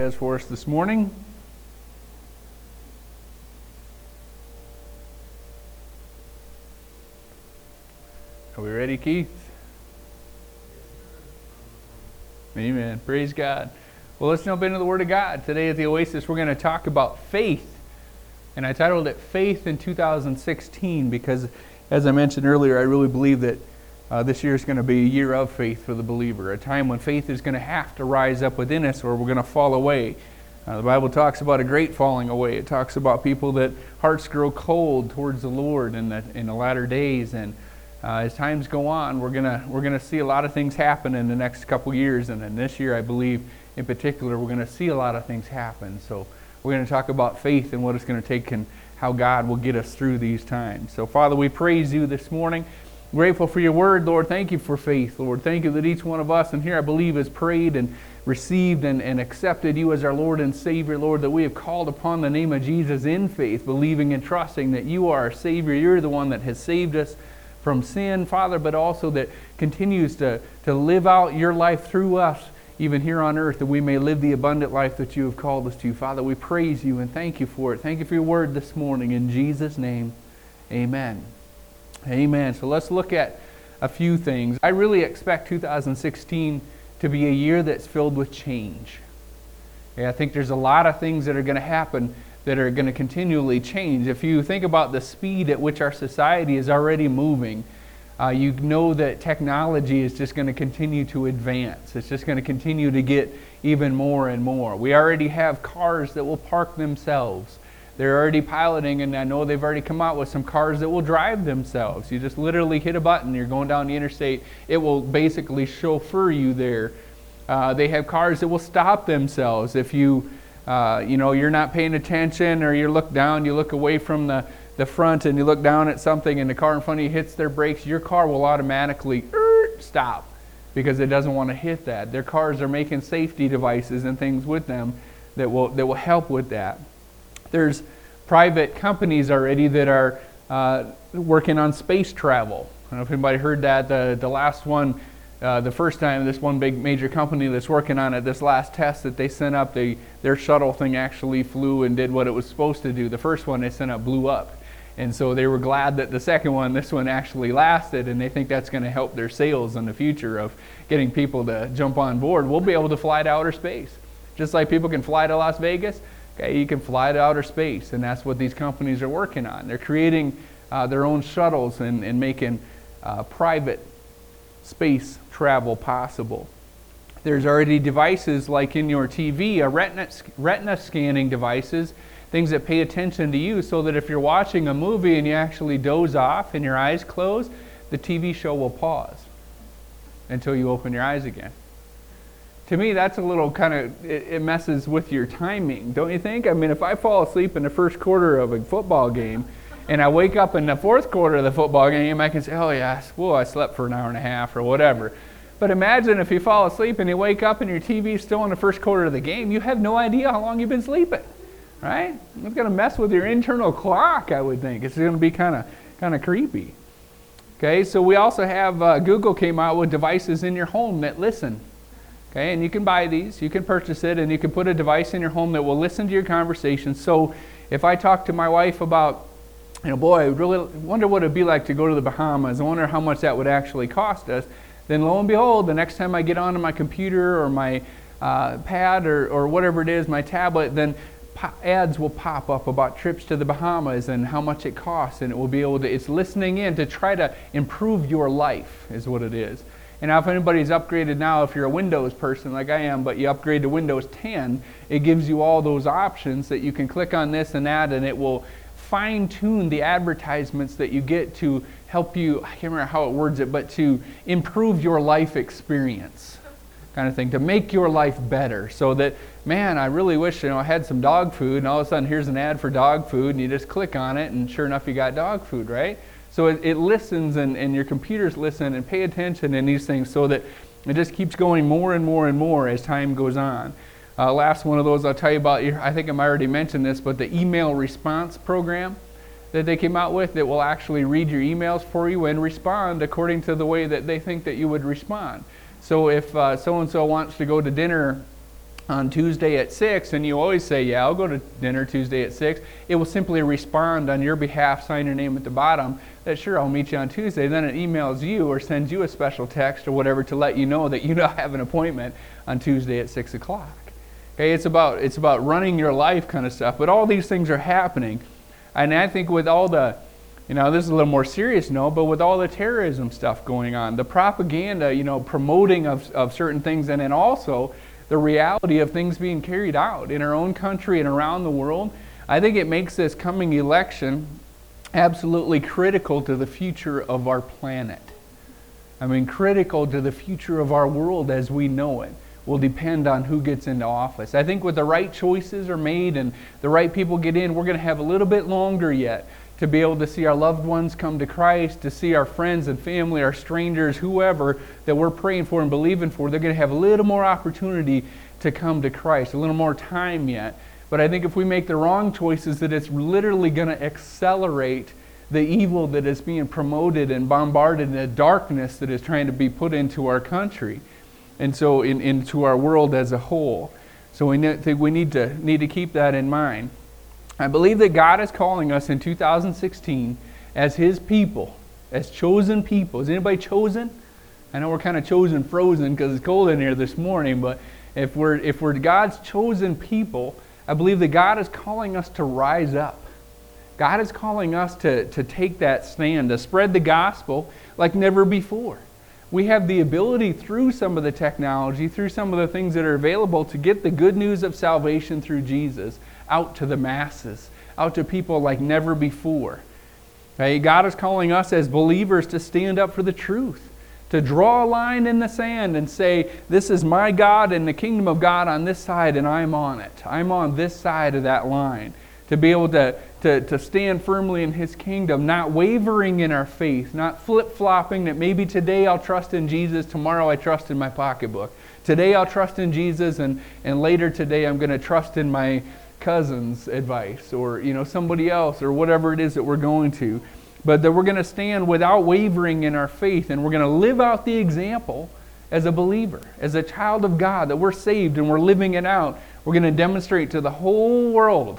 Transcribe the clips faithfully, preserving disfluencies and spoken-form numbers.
Has for us this morning. Are we ready, Keith? Amen. Praise God. Well, let's jump into the Word of God. Today at the Oasis, we're going to talk about faith. And I titled it Faith in two thousand sixteen because, as I mentioned earlier, I really believe that uh, this year is going to be a year of faith for the believer, a time when faith is going to have to rise up within us or we're going to fall away. Uh, the Bible talks about a great falling away. It talks about people that hearts grow cold towards the Lord in the in the latter days. And uh, as times go on, we're gonna we're gonna see a lot of things happen in the next couple years. And then this year, I believe, in particular, we're gonna see a lot of things happen. So we're gonna talk about faith and what it's gonna take and how God will get us through these times. So Father, we praise you this morning. Grateful for your word, Lord. Thank you for faith, Lord. Thank you that each one of us in here, I believe, has prayed and received and, and accepted you as our Lord and Savior, Lord, that we have called upon the name of Jesus in faith, believing and trusting that you are our Savior. You're the one that has saved us from sin, Father, but also that continues to, to live out your life through us, even here on earth, that we may live the abundant life that you have called us to. Father, we praise you and thank you for it. Thank you for your word this morning. In Jesus' name, amen. Amen. So let's look at a few things. I really expect two thousand sixteen to be a year that's filled with change. Yeah, I think there's a lot of things that are going to happen that are going to continually change. If you think about the speed at which our society is already moving, uh, you know that technology is just going to continue to advance. It's just going to continue to get even more and more. We already have cars that will park themselves. They're already piloting, and I know they've already come out with some cars that will drive themselves. You just literally hit a button, you're going down the interstate, it will basically chauffeur you there. Uh, they have cars that will stop themselves if you, uh, you know, you're not paying attention, or you look down, you look away from the, the front, and you look down at something, and the car in front of you hits their brakes, your car will automatically er, stop because it doesn't want to hit that. Their cars are making safety devices and things with them that will that will help with that. There's private companies already that are uh, working on space travel. I don't know if anybody heard that. The, the last one, uh, the first time, this one big major company that's working on it, this last test that they sent up, they, their shuttle thing actually flew and did what it was supposed to do. The first one they sent up blew up. And so they were glad that the second one, this one actually lasted, and they think that's going to help their sales in the future of getting people to jump on board. We'll be able to fly to outer space. Just like people can fly to Las Vegas, okay, you can fly to outer space, and that's what these companies are working on. They're creating uh, their own shuttles and, and making uh, private space travel possible. There's already devices like in your T V, a retina, retina scanning devices, things that pay attention to you so that if you're watching a movie and you actually doze off and your eyes close, the T V show will pause until you open your eyes again. To me, that's a little kind of, it, it messes with your timing, don't you think? I mean, if I fall asleep in the first quarter of a football game and I wake up in the fourth quarter of the football game, I can say, oh yes, well, I slept for an hour and a half or whatever. But imagine if you fall asleep and you wake up and your T V is still in the first quarter of the game, you have no idea how long you've been sleeping, right? It's going to mess with your internal clock, I would think. It's going to be kind of kind of creepy. Okay, so we also have, uh, Google came out with devices in your home that listen. Okay, and you can buy these, you can purchase it, and you can put a device in your home that will listen to your conversation. So if I talk to my wife about, you know, boy, I really wonder what it'd be like to go to the Bahamas, I wonder how much that would actually cost us, then lo and behold, the next time I get onto my computer or my uh, pad or, or whatever it is, my tablet, then po- ads will pop up about trips to the Bahamas and how much it costs, and it will be able to, it's listening in to try to improve your life is what it is. And now if anybody's upgraded now, if you're a Windows person like I am, but you upgrade to Windows ten, it gives you all those options that you can click on this and that, and it will fine-tune the advertisements that you get to help you, I can't remember how it words it, but to improve your life experience kind of thing, to make your life better. So that, man, I really wish, you know, I had some dog food, and all of a sudden here's an ad for dog food, and you just click on it, and sure enough you got dog food, right? So it, it listens, and, and your computers listen and pay attention in these things so that it just keeps going more and more and more as time goes on. Uh, last one of those I'll tell you about, I think I might already mentioned this, but the email response program that they came out with that will actually read your emails for you and respond according to the way that they think that you would respond. So if uh, so-and-so wants to go to dinner on Tuesday at six, and you always say, yeah, I'll go to dinner Tuesday at six, it will simply respond on your behalf, sign your name at the bottom, that sure, I'll meet you on Tuesday. Then it emails you or sends you a special text or whatever to let you know that you now have an appointment on Tuesday at six o'clock. Okay, it's about, it's about running your life kind of stuff, but all these things are happening. And I think with all the, you know, this is a little more serious note, but with all the terrorism stuff going on, the propaganda, you know, promoting of, of certain things, and then also the reality of things being carried out in our own country and around the world, I think it makes this coming election absolutely critical to the future of our planet. I mean, critical to the future of our world as we know it will depend on who gets into office. I think with the right choices are made and the right people get in, we're going to have a little bit longer yet to be able to see our loved ones come to Christ, to see our friends and family, our strangers, whoever that we're praying for and believing for, they're going to have a little more opportunity to come to Christ, a little more time yet. But I think if we make the wrong choices, that it's literally going to accelerate the evil that is being promoted and bombarded, and the darkness that is trying to be put into our country, and so in, into our world as a whole. So we ne- think we need to need to keep that in mind. I believe that God is calling us in two thousand sixteen as His people, as chosen people. Is anybody chosen? I know we're kind of chosen frozen because it's cold in here this morning, but if we're if we're God's chosen people, I believe that God is calling us to rise up. God is calling us to, to take that stand, to spread the gospel like never before. We have the ability through some of the technology, through some of the things that are available, to get the good news of salvation through Jesus out to the masses, out to people like never before. Okay? God is calling us as believers to stand up for the truth, to draw a line in the sand and say, this is my God and the kingdom of God on this side, and I'm on it. I'm on this side of that line. To be able to, to, to stand firmly in His kingdom, not wavering in our faith, not flip-flopping that maybe today I'll trust in Jesus, tomorrow I trust in my pocketbook. Today I'll trust in Jesus, and, and later today I'm going to trust in my cousin's advice, or you know somebody else, or whatever it is that we're going to. But that we're going to stand without wavering in our faith, and we're going to live out the example as a believer, as a child of God, that we're saved and we're living it out. We're going to demonstrate to the whole world,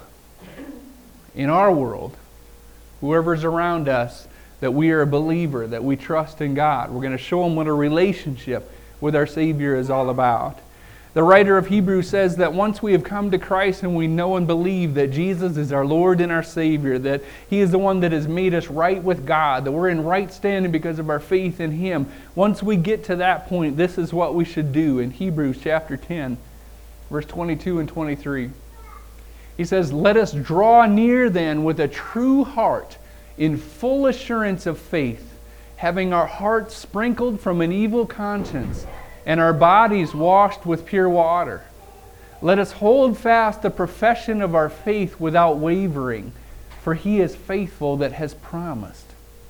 in our world, whoever's around us, that we are a believer, that we trust in God. We're going to show them what a relationship with our Savior is all about. The writer of Hebrews says that once we have come to Christ and we know and believe that Jesus is our Lord and our Savior, that He is the one that has made us right with God, that we're in right standing because of our faith in Him, once we get to that point, this is what we should do in Hebrews chapter ten, verse twenty-two and twenty-three. He says, let us draw near then with a true heart in full assurance of faith, having our hearts sprinkled from an evil conscience and our bodies washed with pure water. Let us hold fast the profession of our faith without wavering, for He is faithful that has promised.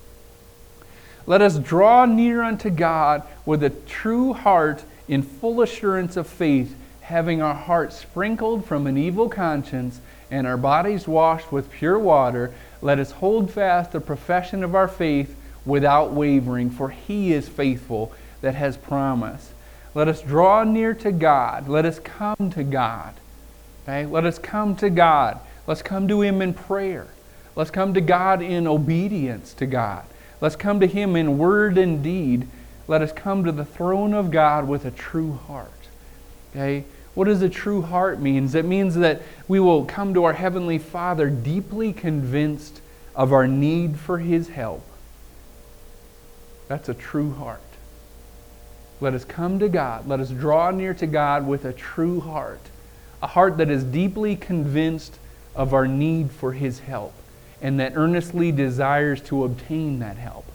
Let us draw near unto God with a true heart in full assurance of faith, having our hearts sprinkled from an evil conscience and our bodies washed with pure water. Let us hold fast the profession of our faith without wavering, for He is faithful that has promised. Let us draw near to God. Let us come to God. Okay? Let us come to God. Let's come to Him in prayer. Let's come to God in obedience to God. Let's come to Him in word and deed. Let us come to the throne of God with a true heart. Okay? What does a true heart mean? It means that we will come to our Heavenly Father deeply convinced of our need for His help. That's a true heart. Let us come to God. Let us draw near to God with a true heart. A heart that is deeply convinced of our need for His help, and that earnestly desires to obtain that help.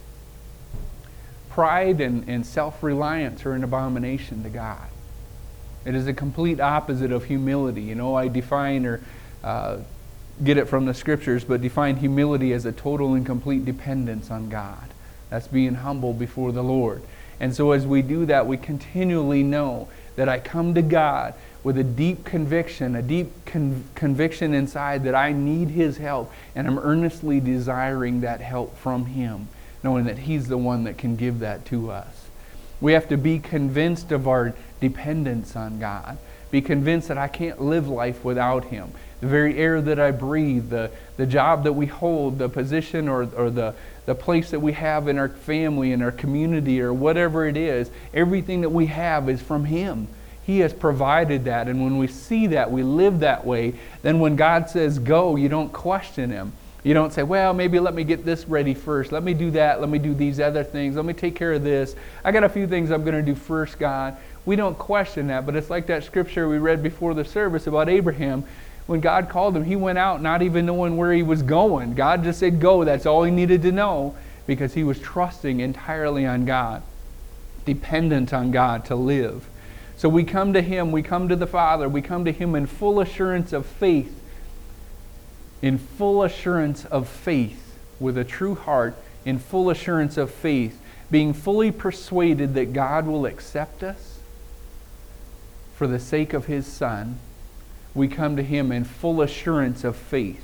Pride and, and self-reliance are an abomination to God. It is a complete opposite of humility. You know, I define or uh, get it from the Scriptures, but define humility as a total and complete dependence on God. That's being humble before the Lord. And so as we do that, we continually know that I come to God with a deep conviction, a deep con- conviction inside that I need His help, and I'm earnestly desiring that help from Him, knowing that He's the one that can give that to us. We have to be convinced of our dependence on God. be convinced that I can't live life without Him. The very air that I breathe, the, the job that we hold, the position or, or the, the place that we have in our family, in our community, or whatever it is, everything that we have is from Him. He has provided that, and when we see that, we live that way, then when God says go, you don't question Him. You don't say, well, maybe let me get this ready first. Let me do that. Let me do these other things. Let me take care of this. I got a few things I'm going to do first, God. We don't question that, but it's like that scripture we read before the service about Abraham. When God called him, he went out not even knowing where he was going. God just said go. That's all he needed to know because he was trusting entirely on God, dependent on God to live. So we come to Him, we come to the Father, we come to Him in full assurance of faith, in full assurance of faith, with a true heart, in full assurance of faith, being fully persuaded that God will accept us for the sake of His Son. We come to Him in full assurance of faith.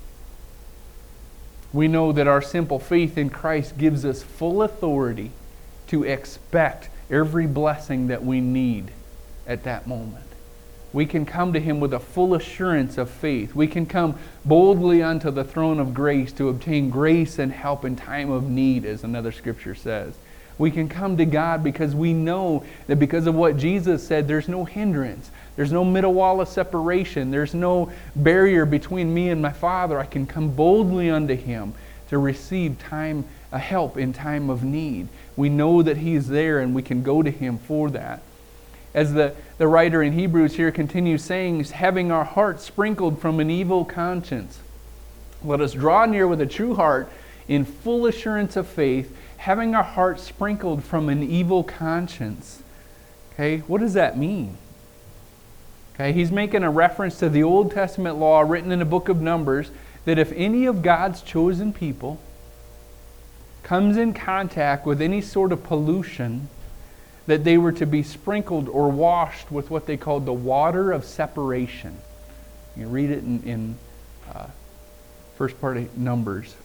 We know that our simple faith in Christ gives us full authority to expect every blessing that we need at that moment. We can come to Him with a full assurance of faith. We can come boldly unto the throne of grace to obtain grace and help in time of need, as another scripture says. We can come to God because we know that because of what Jesus said, there's no hindrance. There's no middle wall of separation. There's no barrier between me and my Father. I can come boldly unto Him to receive time, a help in time of need. We know that He's there and we can go to Him for that. As the, the writer in Hebrews here continues saying, having our hearts sprinkled from an evil conscience. Let us draw near with a true heart in full assurance of faith, having our hearts sprinkled from an evil conscience. Okay, what does that mean? Okay, he's making a reference to the Old Testament law written in the book of Numbers that if any of God's chosen people comes in contact with any sort of pollution, that they were to be sprinkled or washed with what they called the water of separation. You read it in, in uh, first part of Numbers.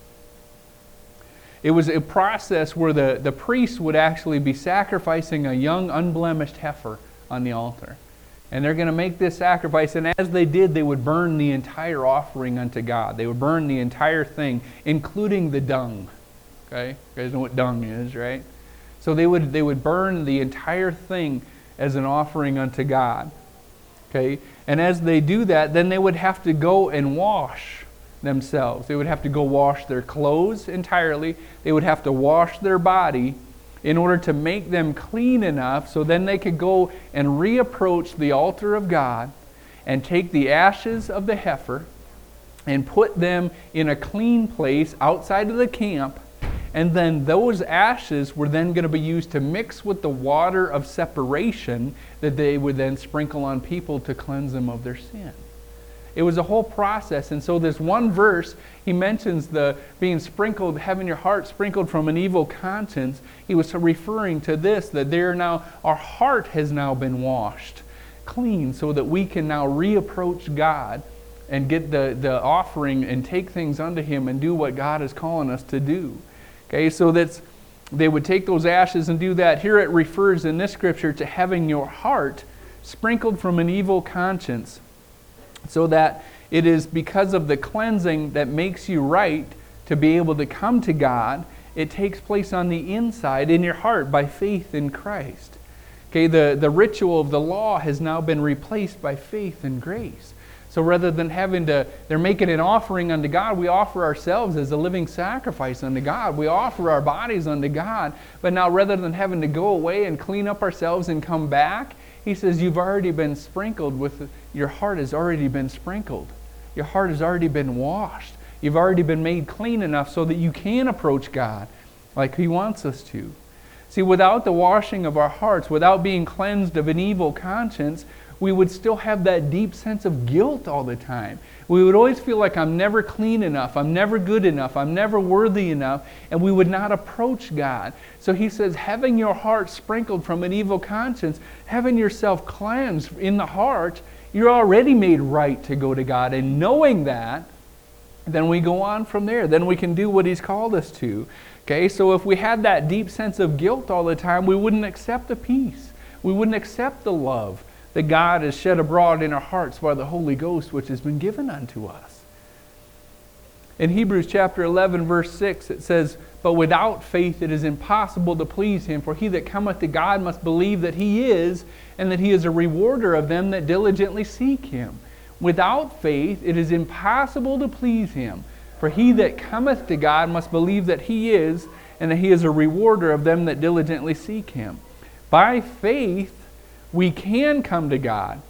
It was a process where the, the priest would actually be sacrificing a young unblemished heifer on the altar. And they're going to make this sacrifice, and as they did, they would burn the entire offering unto God. They would burn the entire thing, including the dung. Okay? You guys know what dung is, right? So they would they would burn the entire thing as an offering unto God. Okay? And as they do that, then they would have to go and wash themselves. They would have to go wash their clothes entirely. They would have to wash their body in order to make them clean enough so then they could go and reapproach the altar of God and take the ashes of the heifer and put them in a clean place outside of the camp. And then those ashes were then going to be used to mix with the water of separation that they would then sprinkle on people to cleanse them of their sin. It was a whole process. And so this one verse, he mentions the being sprinkled, having your heart sprinkled from an evil conscience. He was referring to this, that there now, our heart has now been washed clean so that we can now reapproach God and get the, the offering and take things unto Him and do what God is calling us to do. Okay, so that's, they would take those ashes and do that. Here it refers in this scripture to having your heart sprinkled from an evil conscience, so that it is because of the cleansing that makes you right to be able to come to God. It takes place on the inside in your heart by faith in Christ. Okay, the, the ritual of the law has now been replaced by faith and grace. So rather than having to, they're making an offering unto God, we offer ourselves as a living sacrifice unto God. We offer our bodies unto God. But now rather than having to go away and clean up ourselves and come back, he says you've already been sprinkled with, your heart has already been sprinkled. Your heart has already been washed. You've already been made clean enough so that you can approach God like He wants us to. See, without the washing of our hearts, without being cleansed of an evil conscience, we would still have that deep sense of guilt all the time. We would always feel like I'm never clean enough, I'm never good enough, I'm never worthy enough, and we would not approach God. So he says, having your heart sprinkled from an evil conscience, having yourself cleansed in the heart, you're already made right to go to God. And knowing that, then we go on from there. Then we can do what He's called us to. Okay, so if we had that deep sense of guilt all the time, we wouldn't accept the peace. We wouldn't accept the love that God is shed abroad in our hearts by the Holy Ghost, which has been given unto us. In Hebrews chapter eleven, verse six, it says, "But without faith it is impossible to please him, for he that cometh to God must believe that he is, and that he is a rewarder of them that diligently seek him. Without faith it is impossible to please him, for he that cometh to God must believe that he is, and that he is a rewarder of them that diligently seek him." By faith we can come to God.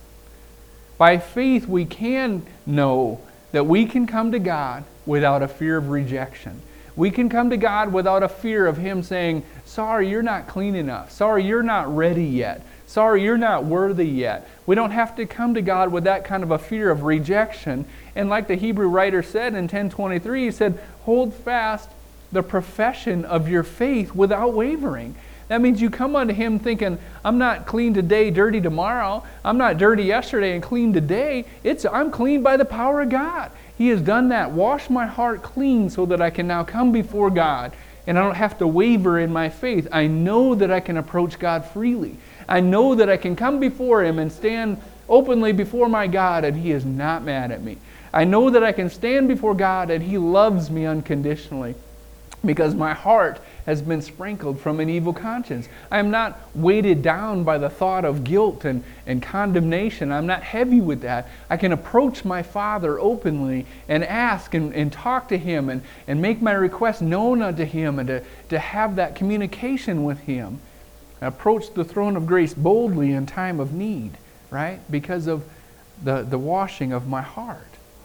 By faith we can know that we can come to God without a fear of rejection. We can come to God without a fear of him saying, "Sorry, you're not clean enough. Sorry, you're not ready yet. Sorry, you're not worthy yet." We don't have to come to God with that kind of a fear of rejection. And like the Hebrew writer said in ten twenty-three, he said, "Hold fast the profession of your faith without wavering." That means you come unto him thinking, "I'm not clean today, dirty tomorrow. I'm not dirty yesterday and clean today. It's I'm clean by the power of God. He has done that. Wash my heart clean so that I can now come before God. And I don't have to waver in my faith. I know that I can approach God freely. I know that I can come before him and stand openly before my God, and he is not mad at me. I know that I can stand before God and he loves me unconditionally, because my heart has been sprinkled from an evil conscience. I am not weighted down by the thought of guilt and, and condemnation. I'm not heavy with that. I can approach my Father openly and ask and, and talk to him and, and make my request known unto him, and to, to have that communication with him. I approach the throne of grace boldly in time of need, right? Because of the, the washing of my heart.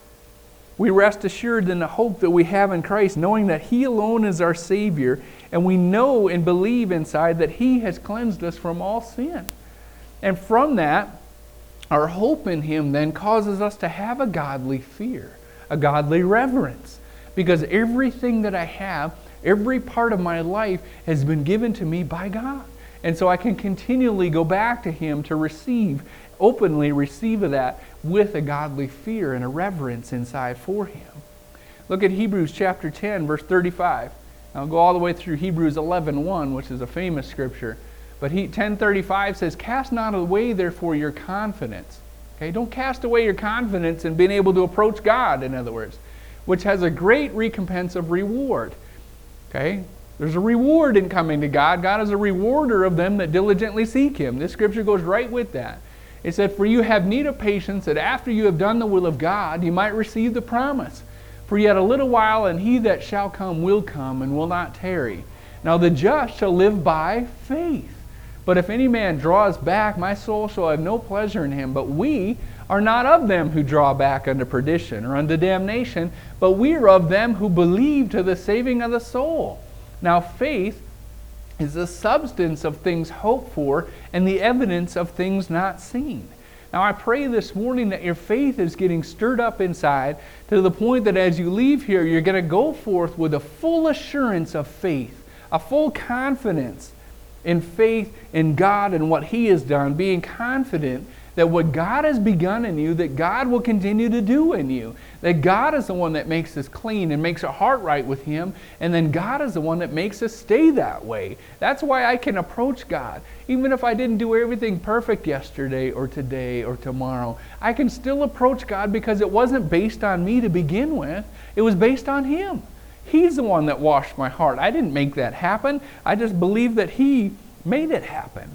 We rest assured in the hope that we have in Christ, knowing that he alone is our Savior, and we know and believe inside that he has cleansed us from all sin. And from that, our hope in him then causes us to have a godly fear, a godly reverence, because everything that I have, every part of my life has been given to me by God. And so I can continually go back to him to receive, openly receive of that with a godly fear and a reverence inside for him. Look at Hebrews chapter ten, verse thirty-five. I'll go all the way through Hebrews eleven one, which is a famous scripture. But he, ten thirty-five says, "Cast not away therefore your confidence." Okay, don't cast away your confidence in being able to approach God, in other words, which has a great recompense of reward. Okay? There's a reward in coming to God. God is a rewarder of them that diligently seek him. This scripture goes right with that. It said, "For you have need of patience, that after you have done the will of God, you might receive the promise. For yet a little while, and he that shall come will come, and will not tarry. Now the just shall live by faith. But if any man draws back, my soul shall have no pleasure in him. But we are not of them who draw back unto perdition, or unto damnation, but we are of them who believe to the saving of the soul. Now faith is the substance of things hoped for, and the evidence of things not seen." Now I pray this morning that your faith is getting stirred up inside to the point that as you leave here, you're going to go forth with a full assurance of faith, a full confidence in faith in God and what he has done, being confident that what God has begun in you, that God will continue to do in you. That God is the one that makes us clean and makes our heart right with him, and then God is the one that makes us stay that way. That's why I can approach God. Even if I didn't do everything perfect yesterday or today or tomorrow, I can still approach God because it wasn't based on me to begin with. It was based on him. He's the one that washed my heart. I didn't make that happen. I just believe that he made it happen.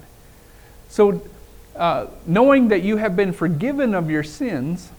So, Uh, knowing that you have been forgiven of your sins,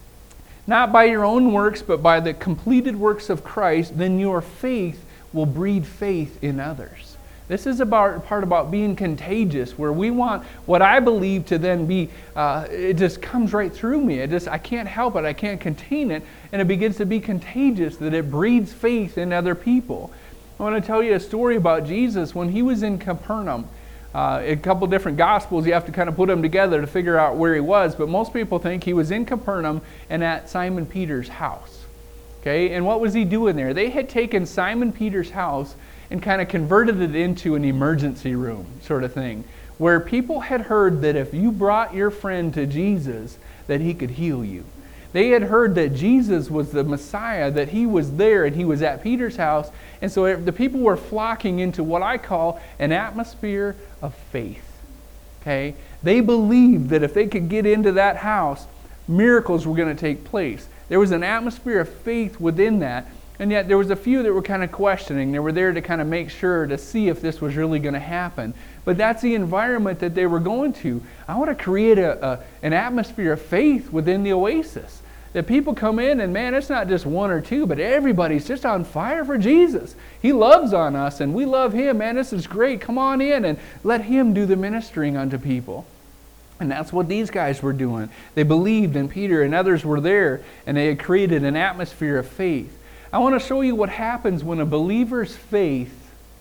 not by your own works, but by the completed works of Christ, then your faith will breed faith in others. This is about part about being contagious, where we want what I believe to then be, uh, it just comes right through me. It just, I can't help it. I can't contain it. And it begins to be contagious, that it breeds faith in other people. I want to tell you a story about Jesus when he was in Capernaum. Uh, a couple different gospels, you have to kind of put them together to figure out where he was, but most people think he was in Capernaum and at Simon Peter's house. Okay, and what was he doing there? They had taken Simon Peter's house and kind of converted it into an emergency room sort of thing, where people had heard that if you brought your friend to Jesus, that he could heal you. They had heard that Jesus was the Messiah, that he was there and he was at Peter's house. And so the people were flocking into what I call an atmosphere of faith. Okay? They believed that if they could get into that house, miracles were going to take place. There was an atmosphere of faith within that, and yet there was a few that were kind of questioning. They were there to kind of make sure to see if this was really going to happen. But that's the environment that they were going to. I want to create a, a an atmosphere of faith within the Oasis. That people come in and, man, it's not just one or two, but everybody's just on fire for Jesus. He loves on us and we love Him. Man, this is great. Come on in and let Him do the ministering unto people. And that's what these guys were doing. They believed in Peter and others were there, and they had created an atmosphere of faith. I want to show you what happens when a believer's faith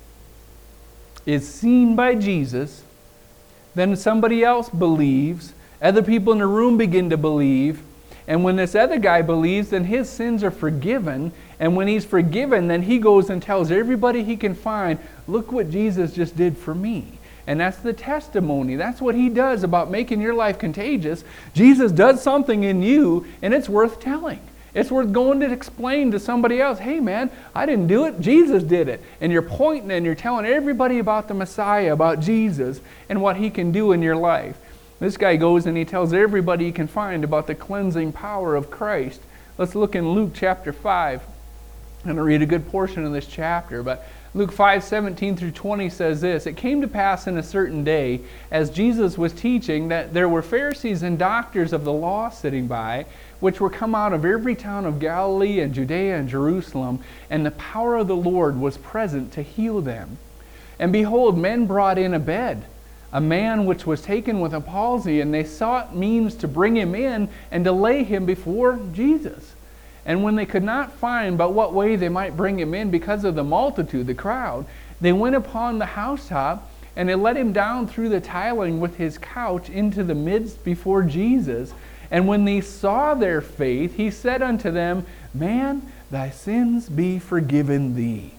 is seen by Jesus, then somebody else believes, other people in the room begin to believe, and when this other guy believes, then his sins are forgiven, and when he's forgiven, then he goes and tells everybody he can find, look what Jesus just did for me. And that's the testimony. That's what He does about making your life contagious. Jesus does something in you, and it's worth telling. It's worth going to explain to somebody else, hey man, I didn't do it, Jesus did it. And you're pointing and you're telling everybody about the Messiah, about Jesus, and what He can do in your life. This guy goes and he tells everybody he can find about the cleansing power of Christ. Let's look in Luke chapter five. I'm going to read a good portion of this chapter, but Luke five, seventeen through twenty says this, it came to pass in a certain day, as Jesus was teaching, that there were Pharisees and doctors of the law sitting by, which were come out of every town of Galilee and Judea and Jerusalem, and the power of the Lord was present to heal them. And behold, men brought in a bed, a man which was taken with a palsy, and they sought means to bring him in and to lay him before Jesus. And when they could not find by what way they might bring him in because of the multitude, the crowd, they went upon the housetop, and they let him down through the tiling with his couch into the midst before Jesus. And when they saw their faith, he said unto them, man, thy sins be forgiven thee.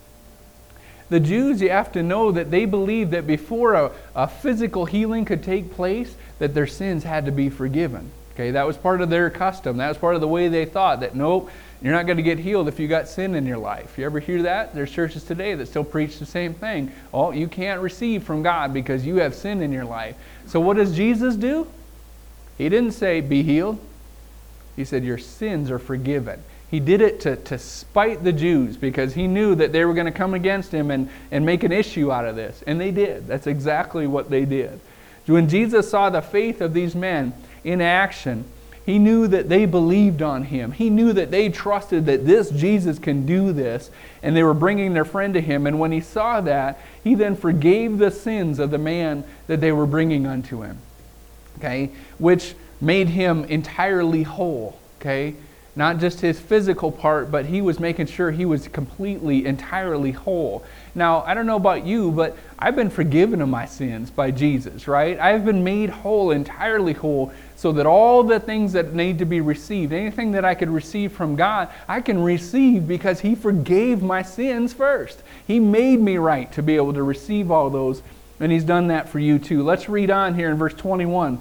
The Jews, you have to know that they believed that before a, a physical healing could take place, that their sins had to be forgiven. Okay, that was part of their custom. That was part of the way they thought that, nope, you're not going to get healed if you got sin in your life. You ever hear that? There's churches today that still preach the same thing. Oh, you can't receive from God because you have sin in your life. So what does Jesus do? He didn't say, be healed. He said, your sins are forgiven. He did it to, to spite the Jews because He knew that they were going to come against Him and, and make an issue out of this. And they did. That's exactly what they did. When Jesus saw the faith of these men in action, He knew that they believed on Him. He knew that they trusted that this Jesus can do this, and they were bringing their friend to Him. And when He saw that, He then forgave the sins of the man that they were bringing unto Him, okay, which made him entirely whole, okay, not just his physical part, but he was making sure he was completely, entirely whole. Now, I don't know about you, but I've been forgiven of my sins by Jesus, right? I've been made whole, entirely whole, so that all the things that need to be received, anything that I could receive from God, I can receive because He forgave my sins first. He made me right to be able to receive all those, and He's done that for you too. Let's read on here in verse twenty-one.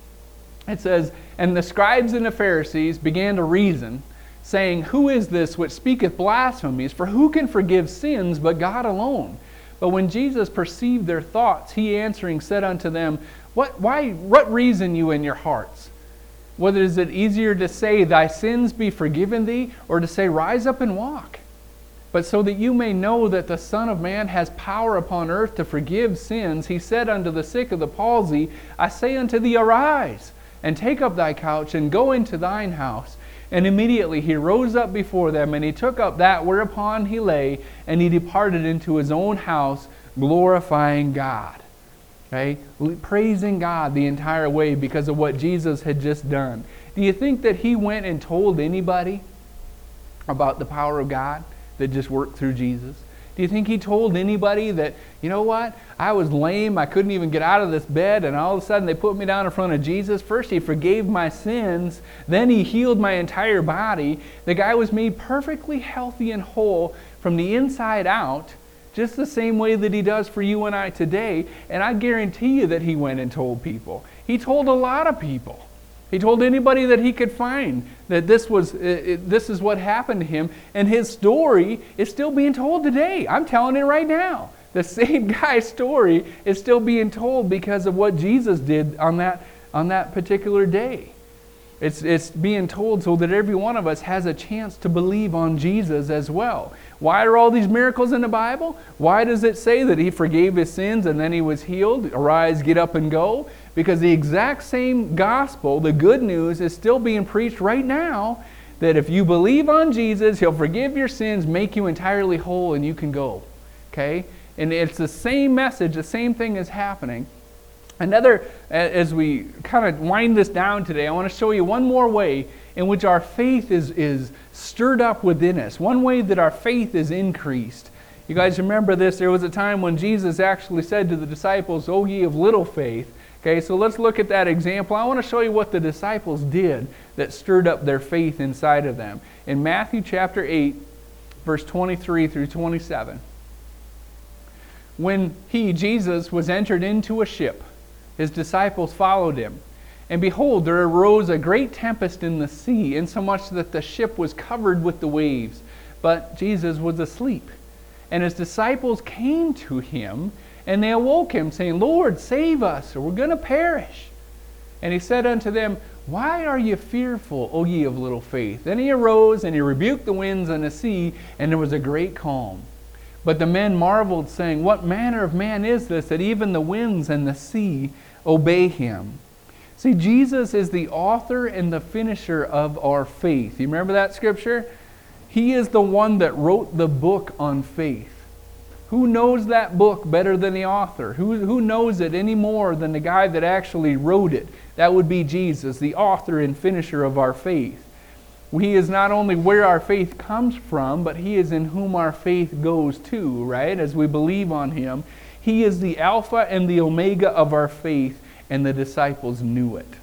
It says, and the scribes and the Pharisees began to reason, saying, who is this which speaketh blasphemies? For who can forgive sins but God alone? But when Jesus perceived their thoughts, He answering said unto them, What why what reason you in your hearts? Whether is it easier to say, thy sins be forgiven thee, or to say, rise up and walk? But so that you may know that the Son of Man has power upon earth to forgive sins, He said unto the sick of the palsy, I say unto thee, arise, and take up thy couch, and go into thine house. And immediately he rose up before them, and he took up that whereupon he lay, and he departed into his own house, glorifying God. Okay? Praising God the entire way because of what Jesus had just done. Do you think that he went and told anybody about the power of God that just worked through Jesus? Do you think he told anybody that, you know what, I was lame, I couldn't even get out of this bed, and all of a sudden they put me down in front of Jesus? First He forgave my sins, then He healed my entire body. The guy was made perfectly healthy and whole from the inside out, just the same way that He does for you and I today. And I guarantee you that he went and told people. He told a lot of people. He told anybody that he could find that this was it, this is what happened to him, and his story is still being told today. I'm telling it right now. The same guy's story is still being told because of what Jesus did on that, on that particular day. It's, it's being told so that every one of us has a chance to believe on Jesus as well. Why are all these miracles in the Bible? Why does it say that he forgave his sins and then he was healed? Arise, get up and go. Because the exact same gospel, the good news, is still being preached right now, that if you believe on Jesus, he'll forgive your sins, make you entirely whole, and you can go. Okay? And it's the same message, the same thing is happening. Another, as we kind of wind this down today, I want to show you one more way in which our faith is, is stirred up within us. One way that our faith is increased. You guys remember this? There was a time when Jesus actually said to the disciples, "O ye of little faith." Okay, so let's look at that example. I want to show you what the disciples did that stirred up their faith inside of them. In Matthew chapter eight, verse twenty-three through twenty-seven. When he, Jesus, was entered into a ship, his disciples followed him. And behold, there arose a great tempest in the sea, insomuch that the ship was covered with the waves. But Jesus was asleep. And his disciples came to him, and they awoke him, saying, "Lord, save us, or we're going to perish." And he said unto them, "Why are ye fearful, O ye of little faith?" Then he arose, and he rebuked the winds and the sea, and there was a great calm. But the men marveled, saying, "What manner of man is this, that even the winds and the sea obey him?" See, Jesus is the author and the finisher of our faith. You remember that scripture? He is the one that wrote the book on faith. Who knows that book better than the author? Who, who knows it any more than the guy that actually wrote it? That would be Jesus, the author and finisher of our faith. He is not only where our faith comes from, but he is in whom our faith goes to, right? As we believe on him. He is the Alpha and the Omega of our faith, and the disciples knew it.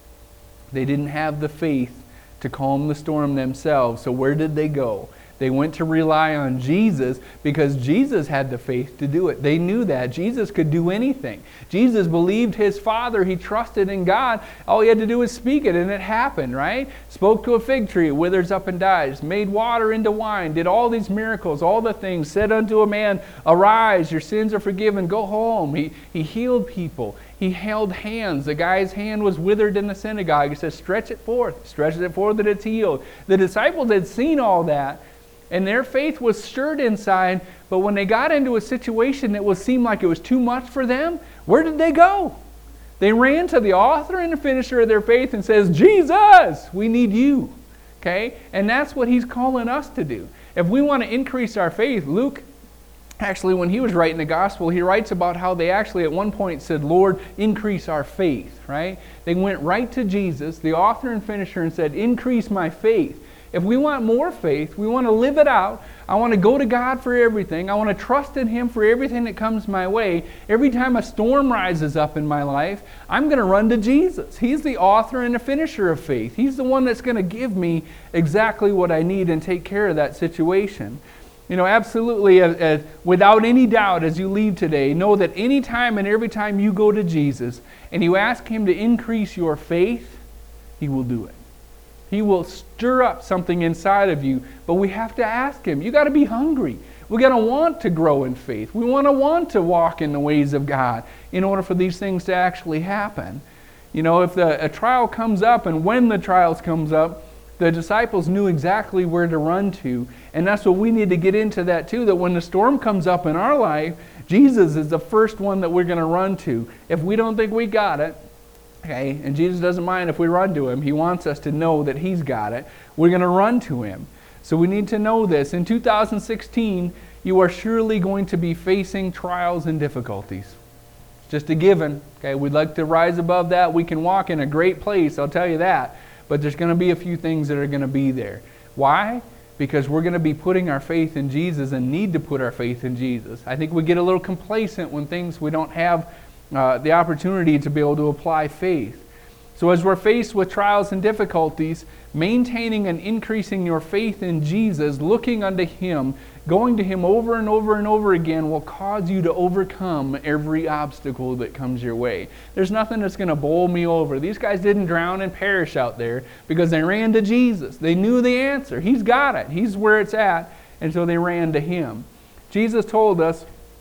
They didn't have the faith to calm the storm themselves, so where did they go? They went to rely on Jesus because Jesus had the faith to do it. They knew that. Jesus could do anything. Jesus believed his Father. He trusted in God. All he had to do was speak it, and it happened, right? Spoke to a fig tree, it withers up and dies. Made water into wine. Did all these miracles, all the things. Said unto a man, "Arise, your sins are forgiven. Go home." He, he healed people. He held hands. The guy's hand was withered in the synagogue. He says, "Stretch it forth." Stretches it forth and it's healed. The disciples had seen all that, and their faith was stirred inside, but when they got into a situation that would seem like it was too much for them, where did they go? They ran to the author and the finisher of their faith and says, "Jesus, we need you." Okay? And that's what he's calling us to do. If we want to increase our faith, Luke, actually when he was writing the gospel, he writes about how they actually at one point said, "Lord, increase our faith." Right? They went right to Jesus, the author and finisher, and said, "Increase my faith." If we want more faith, we want to live it out. I want to go to God for everything. I want to trust in him for everything that comes my way. Every time a storm rises up in my life, I'm going to run to Jesus. He's the author and the finisher of faith. He's the one that's going to give me exactly what I need and take care of that situation. You know, absolutely, uh, uh, without any doubt, as you leave today, know that any time and every time you go to Jesus and you ask him to increase your faith, he will do it. He will stir up something inside of you, but we have to ask him. You got to be hungry. We're going to want to grow in faith. We want to want to walk in the ways of God in order for these things to actually happen. You know, if the, a trial comes up, and when the trials comes up, the disciples knew exactly where to run to. And that's what we need to get into that too, that when the storm comes up in our life, Jesus is the first one that we're going to run to. If we don't think we got it, okay, and Jesus doesn't mind if we run to him. He wants us to know that he's got it. We're going to run to him. So we need to know this. In two thousand sixteen, you are surely going to be facing trials and difficulties. It's just a given. Okay, we'd like to rise above that. We can walk in a great place, I'll tell you that. But there's going to be a few things that are going to be there. Why? Because we're going to be putting our faith in Jesus and need to put our faith in Jesus. I think we get a little complacent when things we don't have Uh, the opportunity to be able to apply faith. So as we're faced with trials and difficulties, maintaining and increasing your faith in Jesus, looking unto him, going to him over and over and over again will cause you to overcome every obstacle that comes your way. There's nothing that's going to bowl me over. These guys didn't drown and perish out there because they ran to Jesus. They knew the answer. He's got it. He's where it's at. And so they ran to him. Jesus told us,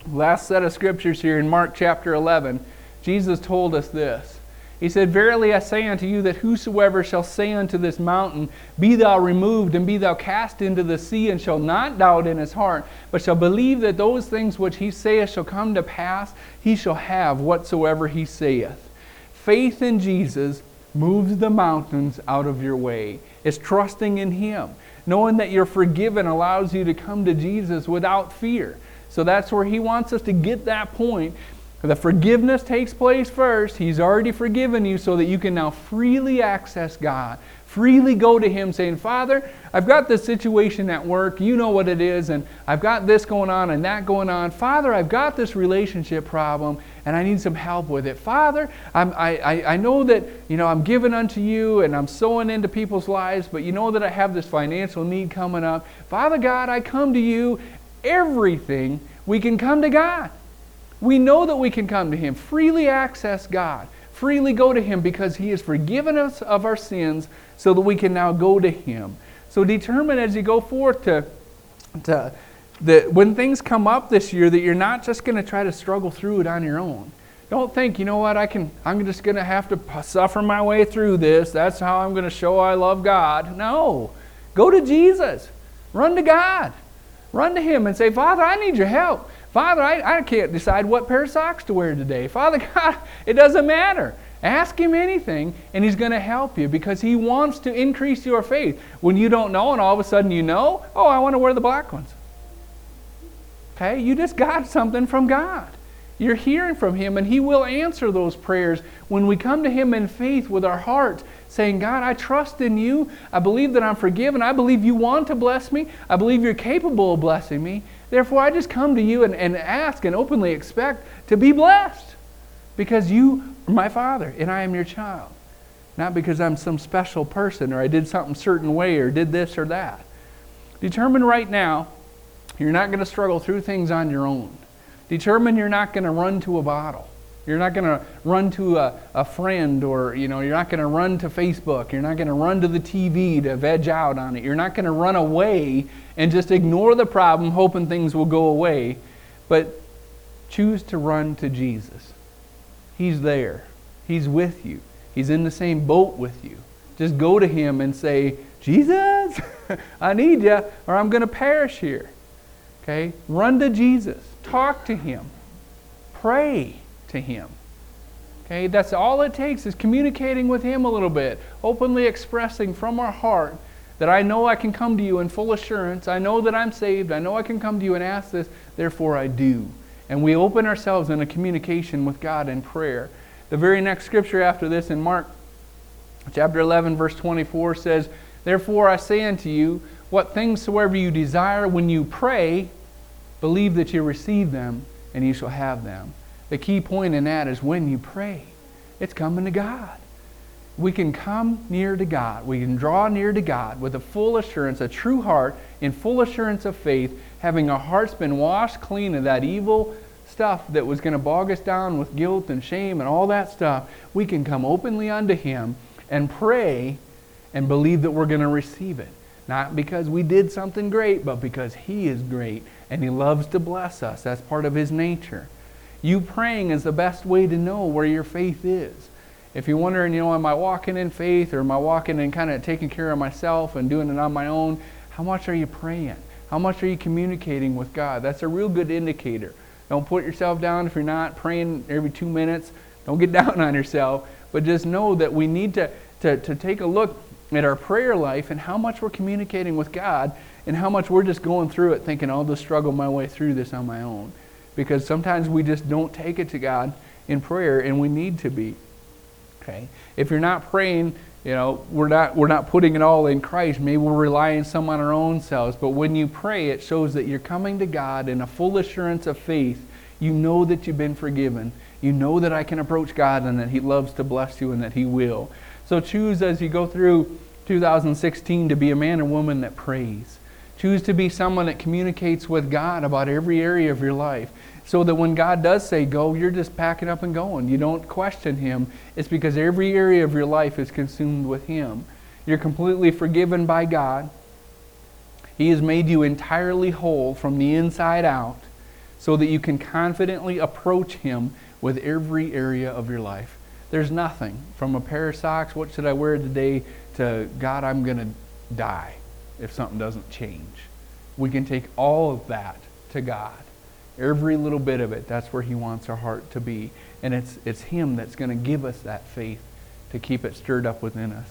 Last set of scriptures here in Mark chapter eleven, Jesus told us this. He said, "Verily I say unto you that whosoever shall say unto this mountain, Be thou removed, and be thou cast into the sea, and shall not doubt in his heart, but shall believe that those things which he saith shall come to pass, he shall have whatsoever he saith." Faith in Jesus moves the mountains out of your way. It's trusting in Him. Knowing that you're forgiven allows you to come to Jesus without fear. So that's where He wants us to get that point. The forgiveness takes place first. He's already forgiven you so that you can now freely access God. Freely go to Him saying, "Father, I've got this situation at work. You know what it is. And I've got this going on and that going on. Father, I've got this relationship problem and I need some help with it. Father, I'm, I, I know that you know I'm giving unto you and I'm sowing into people's lives, but you know that I have this financial need coming up. Father God, I come to you." Everything, we can come to God. We know that we can come to Him, freely access God, freely go to Him because He has forgiven us of our sins so that we can now go to Him. So determine as you go forth to, to that when things come up this year that you're not just going to try to struggle through it on your own. Don't think, you know what, I can, I'm just going to have to suffer my way through this. That's how I'm going to show I love God. No. Go to Jesus. Run to God. Run to Him and say, "Father, I need your help. Father, I, I can't decide what pair of socks to wear today. Father God, it doesn't matter." Ask Him anything and He's going to help you because He wants to increase your faith. When you don't know and all of a sudden you know, "Oh, I want to wear the black ones." Okay, you just got something from God. You're hearing from Him and He will answer those prayers when we come to Him in faith with our hearts, saying, "God, I trust in you. I believe that I'm forgiven. I believe you want to bless me. I believe you're capable of blessing me. Therefore, I just come to you and, and ask and openly expect to be blessed because you are my Father and I am your child. Not because I'm some special person or I did something a certain way or did this or that." Determine right now you're not going to struggle through things on your own. Determine you're not going to run to a bottle. You're not going to run to a, a friend or, you know, you're not going to run to Facebook. You're not going to run to the T V to veg out on it. You're not going to run away and just ignore the problem hoping things will go away. But choose to run to Jesus. He's there. He's with you. He's in the same boat with you. Just go to Him and say, "Jesus, I need you or I'm going to perish here." Okay? Run to Jesus. Talk to Him. Pray to Him. Okay? That's all it takes is communicating with Him a little bit. Openly expressing from our heart that I know I can come to you in full assurance. I know that I'm saved. I know I can come to you and ask this. Therefore I do. And we open ourselves in a communication with God in prayer. The very next scripture after this in Mark chapter eleven verse twenty-four says, "Therefore I say unto you, what things soever you desire when you pray, believe that you receive them, and you shall have them." The key point in that is when you pray, it's coming to God. We can come near to God. We can draw near to God with a full assurance, a true heart, in full assurance of faith, having our hearts been washed clean of that evil stuff that was going to bog us down with guilt and shame and all that stuff. We can come openly unto Him and pray and believe that we're going to receive it. Not because we did something great, but because He is great and He loves to bless us. That's part of His nature. You praying is the best way to know where your faith is. If you're wondering, you know, am I walking in faith or am I walking in kind of taking care of myself and doing it on my own? How much are you praying? How much are you communicating with God? That's a real good indicator. Don't put yourself down if you're not praying every two minutes. Don't get down on yourself. But just know that we need to, to, to take a look at our prayer life and how much we're communicating with God and how much we're just going through it thinking, I'll just struggle my way through this on my own. Because sometimes we just don't take it to God in prayer, and we need to be. Okay? If you're not praying, you know, we're not we're not putting it all in Christ. Maybe we're relying some on our own selves. But when you pray, it shows that you're coming to God in a full assurance of faith. You know that you've been forgiven. You know that I can approach God and that He loves to bless you and that He will. So choose as you go through two thousand sixteen to be a man or woman that prays. Choose to be someone that communicates with God about every area of your life. So that when God does say go, you're just packing up and going. You don't question Him. It's because every area of your life is consumed with Him. You're completely forgiven by God. He has made you entirely whole from the inside out. so that you can confidently approach Him with every area of your life. There's nothing from a pair of socks, what should I wear today, to God, I'm going to die if something doesn't change. We can take all of that to God. Every little bit of it, that's where He wants our heart to be. And it's it's Him that's going to give us that faith to keep it stirred up within us.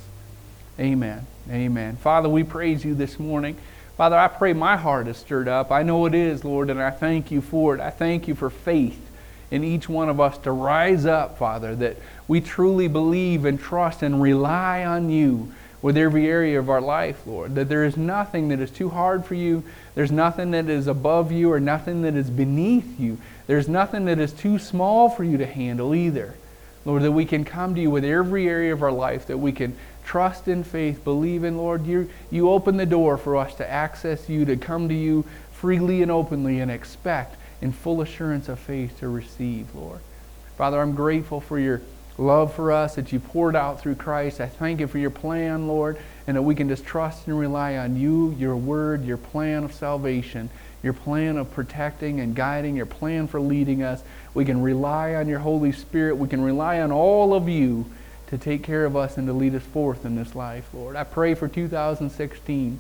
Amen. Amen. Father, we praise You this morning. Father, I pray my heart is stirred up. I know it is, Lord, and I thank You for it. I thank You for faith in each one of us to rise up, Father, that we truly believe and trust and rely on You with every area of our life, Lord. That there is nothing that is too hard for You. There's nothing that is above You or nothing that is beneath You. There's nothing that is too small for You to handle either. Lord, that we can come to You with every area of our life, that we can trust in faith, believe in, Lord. You, you open the door for us to access You, to come to You freely and openly and expect in full assurance of faith to receive, Lord. Father, I'm grateful for Your love for us that You poured out through Christ. I thank You for Your plan, Lord, and that we can just trust and rely on You, Your word, Your plan of salvation, Your plan of protecting and guiding, Your plan for leading us. We can rely on Your Holy Spirit. We can rely on all of You to take care of us and to lead us forth in this life, Lord. I pray for two thousand sixteen.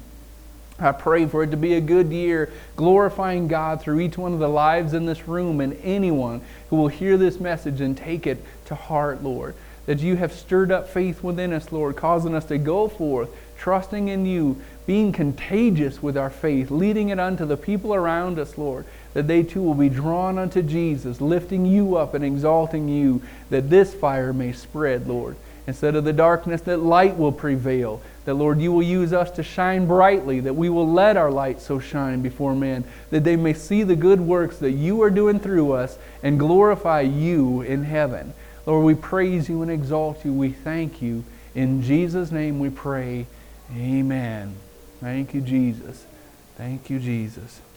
I pray for it to be a good year, glorifying God through each one of the lives in this room and anyone who will hear this message and take it to heart, Lord. That You have stirred up faith within us, Lord, causing us to go forth, trusting in You, being contagious with our faith, leading it unto the people around us, Lord, that they too will be drawn unto Jesus, lifting You up and exalting You, that this fire may spread, Lord. Instead of the darkness, that light will prevail. That, Lord, You will use us to shine brightly, that we will let our light so shine before men, that they may see the good works that You are doing through us and glorify You in heaven. Lord, we praise You and exalt You. We thank You. In Jesus' name we pray. Amen. Thank You, Jesus. Thank You, Jesus.